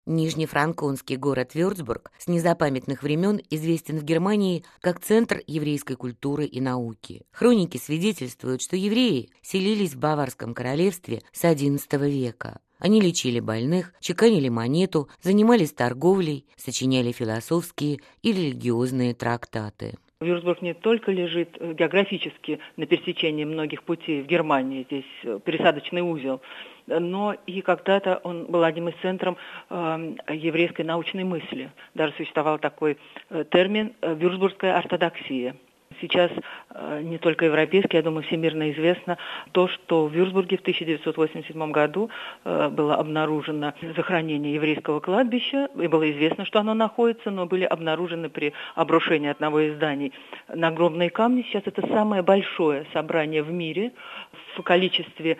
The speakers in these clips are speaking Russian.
Нижнефранконский город Вюрцбург с незапамятных времен известен в Германии как центр еврейской культуры и науки. Хроники свидетельствуют, что евреи селились в Баварском королевстве с XI века. Они лечили больных, чеканили монету, занимались торговлей, сочиняли философские и религиозные трактаты. Вюрцбург не только лежит географически на пересечении многих путей в Германии, здесь пересадочный узел, но и когда-то он был одним из центров еврейской научной мысли. Даже существовал такой термин «вюрцбургская ортодоксия». Сейчас не только европейски, я думаю, всемирно известно то, что в Вюрцбурге в 1987 году было обнаружено захоронение еврейского кладбища, и было известно, что оно находится, но были обнаружены при обрушении одного из зданий надгробные камни. Сейчас это самое большое собрание в мире в количестве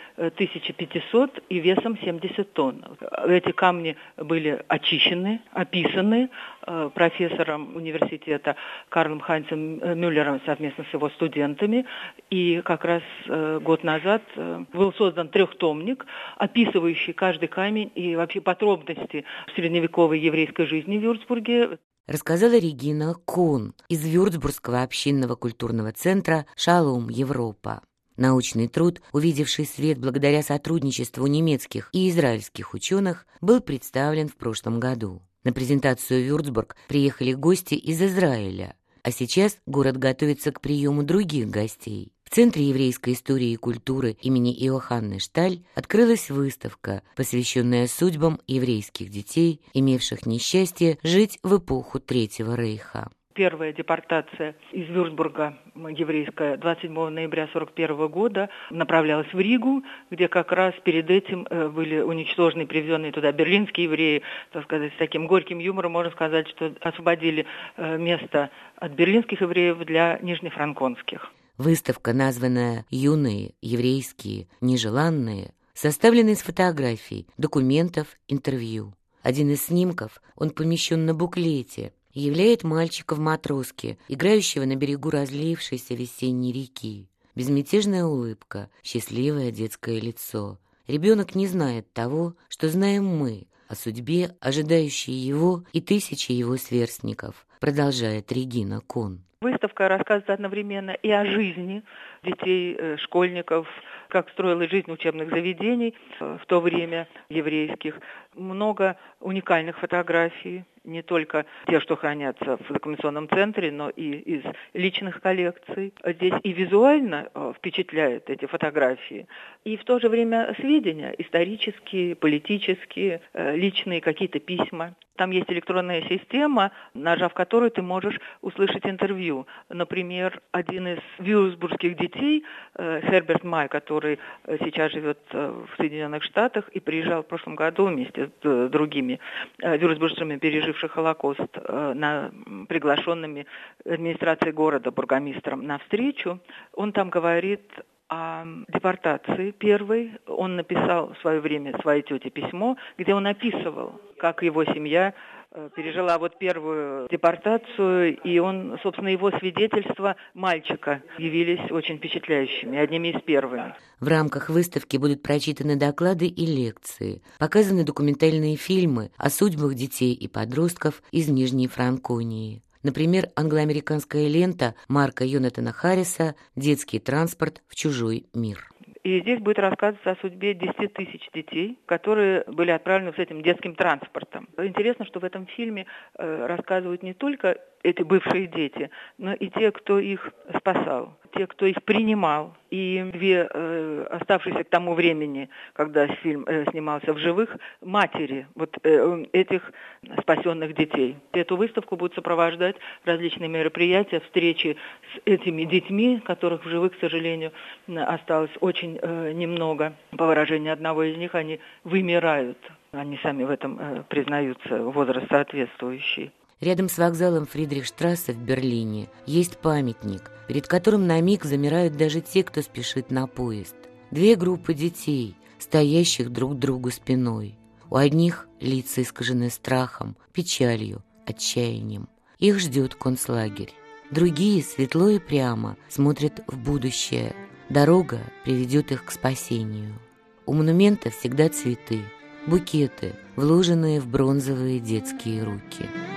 1500 и весом 70 тонн. Эти камни были очищены, описаны профессором университета Карлом Хайнцем Мюллером совместно с его студентами. И как раз год назад был создан трехтомник, описывающий каждый камень и вообще подробности средневековой еврейской жизни в Вюрцбурге. Рассказала Регина Кун из Вюрцбургского общинного культурного центра «Шалом Европа». Научный труд, увидевший свет благодаря сотрудничеству немецких и израильских ученых, был представлен в прошлом году. На презентацию в Вюрцбург приехали гости из Израиля, а сейчас город готовится к приему других гостей. В Центре еврейской истории и культуры имени Иоханны Шталь открылась выставка, посвященная судьбам еврейских детей, имевших несчастье жить в эпоху Третьего рейха. Первая депортация из Вюрцбурга, еврейская, 27 ноября 1941 года направлялась в Ригу, где как раз перед этим были уничтожены и привезенные туда берлинские евреи, так сказать, с таким горьким юмором можно сказать, что освободили место от берлинских евреев для нижнефранконских. Выставка, названная «Юные, еврейские, нежеланные», составлена из фотографий, документов, интервью. Один из снимков, он помещен на буклете, являет мальчика в матроске, играющего на берегу разлившейся весенней реки. Безмятежная улыбка, счастливое детское лицо. Ребенок не знает того, что знаем мы, о судьбе, ожидающей его и тысячи его сверстников, продолжает Регина Кун. Выставка рассказывает одновременно и о жизни детей, школьников, как строилась жизнь учебных заведений в то время еврейских. Много уникальных фотографий, не только те, что хранятся в документационном центре, но и из личных коллекций. Здесь и визуально впечатляют эти фотографии, и в то же время сведения исторические, политические, личные какие-то письма. Там есть электронная система, нажав которую ты можешь услышать интервью. Например, один из вюрцбургских детей, Херберт Май, который сейчас живет в Соединенных Штатах и приезжал в прошлом году вместе с другими вюрцбуржцами, переживших Холокост, приглашенными администрацией города, бургомистром, на встречу. Он там говорит о депортации первой. Он написал в свое время своей тете письмо, где он описывал, как его семья пережила первую депортацию, и он, собственно, его свидетельства мальчика явились очень впечатляющими, одними из первых. В рамках выставки будут прочитаны доклады и лекции, показаны документальные фильмы о судьбах детей и подростков из Нижней Франконии. Например, англо-американская лента Марка Йонатана Харриса «Детский транспорт в чужой мир». И здесь будет рассказываться о судьбе 10 тысяч детей, которые были отправлены с этим детским транспортом. Интересно, что в этом фильме рассказывают не только эти бывшие дети, но и те, кто их спасал, те, кто их принимал. И две оставшиеся к тому времени, когда фильм снимался в живых, матери этих спасенных детей. Эту выставку будут сопровождать различные мероприятия, встречи с этими детьми, которых в живых, к сожалению, осталось очень немного. По выражению одного из них, они вымирают. Они сами в этом признаются, возраст соответствующий. Рядом с вокзалом Фридрихштрассе в Берлине есть памятник, перед которым на миг замирают даже те, кто спешит на поезд. Две группы детей, стоящих друг к другу спиной. У одних лица искажены страхом, печалью, отчаянием. Их ждет концлагерь. Другие светло и прямо смотрят в будущее. Дорога приведет их к спасению. У монумента всегда цветы. букеты, вложенные в бронзовые детские руки.